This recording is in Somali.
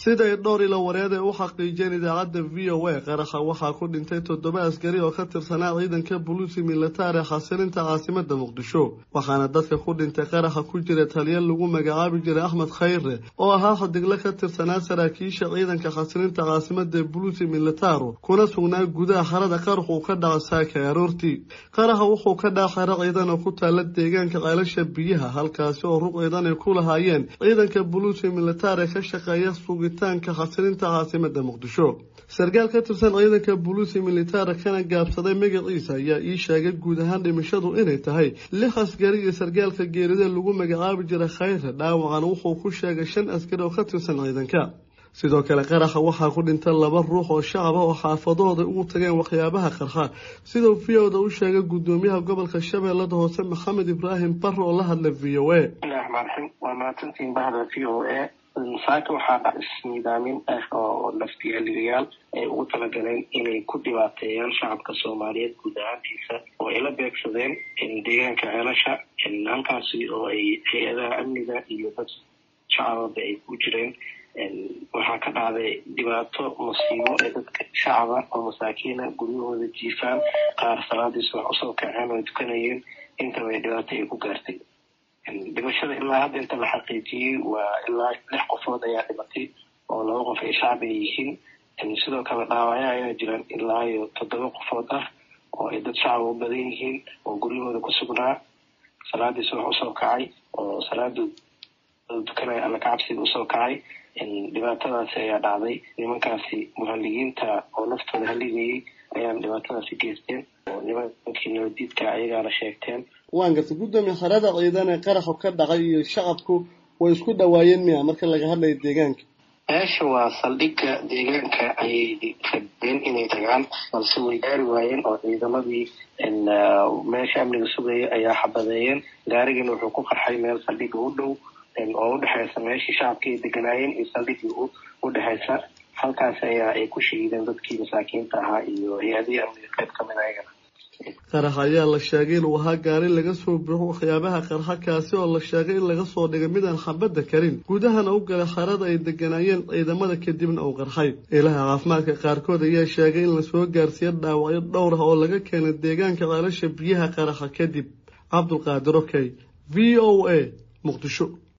sida ay dhowr ilo wareed ay u xaqiijeen idaacadda VOA qaraxa waxaa ku dhintay 7 askari oo ka tirsanaa ciidanka booliiska military xasilinta caasimadda Muqdisho waxaana dadka ku dhintay qaraxa ku jira taliye lagu magacaabi jiray Axmed Khayre oo ahaa xadigle ka tirsanaa saraakiisha ciidanka xasilinta caasimadda booliiska military kuna sugnaa gudaha xarada qaraxu ka dhacay saaka aroortii qaraxa wuxuu ka dhacay ciidan oo ku taala deegaanka Qaylasha biyaha halkaas oo ruq ciidan ay ku lahaayeen ciidanka booliiska military ka shaqeeya sugitaanka xasilinta caasimadda Muqdisho sargaal ka tirsan ciidanka booliiska military kana gaabsaday magaciisa ayaa ii sheegay guud ahaan dhimashadu inay tahay 6 askari iyo sargaalka geerida lagu magacaabi jiray Khayre dhaawacan wuxuu ku sheegay 5 askari oo ka tirsan ciidanka sidoo kale qaraxa waxaa ku dhintay 2 ruux oo shacab ah oo xaafadooda ugu tageen waxyaabaha qarxa sidoo fiyoda u sheegay gudoomiyaha gobolka Shabeellada Hoose Maxamed Ibrahim Barro oo la hadlay VOA waa maatantiin bahda VOA saaka waxaa isnidaamin oo laftiyaaliyaal ay ugu talagaleen inay ku dhibaateeyaan shacabka Soomaaliyeed guud ahaantiisa oo ay la beegsadeen deegaanka Ceelasha halkaasi oo ay hay'adaha amniga iyo dad shacabka ay ku jireen waxaa ka dhacday dhibaato musiibo ee dadka shacabka oo masaakiina guryahooda jiifaan qaar salaadii subax usoo kaceen oo tukanayeen inta way dhibaato ay ku gaartay dhimashada ilaa hadda inta la xaqiijiyay waa ilaa 6 qofood ayaa dhimatay oo 2 qof ay shacab yihiin sidoo kale dhaawacyo ayaa jiraan ilaa 7 qofood ah oo ay dad shacab u badan yihiin oo guryahooda ku sugnaa salaadii subax usoo kacay oo salaadu tukanaya alla ka cabsiga usoo kacay dhibaatadaasi ayaa dhacday nimankaasi muhalligiinta oo naftooda haligayay ayaa dhibaatadaasi geysteen oo nimankii nabadiidka ayagaana sheegteen waan gartay gudoomiye xarada ciidan ee qaraxo ka dhacay iyo shacabku way isku dhawaayeen miya marka laga hadlayo deegaanka meesha waa saldhigga deegaanka ayay rabeen inay tagaan balse way gaari waayeen oo ciidamadii meesha amniga sugaya ayaa xabadeeyeen gaarigana wuxuu ku qarxay meel saldhigga u dhow oo u dhexeysa meeshii shacabkii deganaayeen iyo saldhiggii u dhexeysa halkaas ayaa ay ku shahiideen dadkii masaakiinta ahaa iyo hay-adihii amniga qayb ka mid ayagana qarax ayaa la sheegay inuu ahaa gaari laga soo buuxo waxyaabaha qarxa kaasi oo la sheegay in laga soo dhigay midaan xabadda karin gudahana u galay xarada ay deganaayeen ciidamada kadibna uu qarxay ilaha caafimaadka qaarkood ayaa sheegay in la soo gaarsiiyay dhaawacyo dhowr ah oo laga keenay deegaanka Qaylasha biyaha qaraxa kadib Cabdulqaadir Okay VOA Muqdisho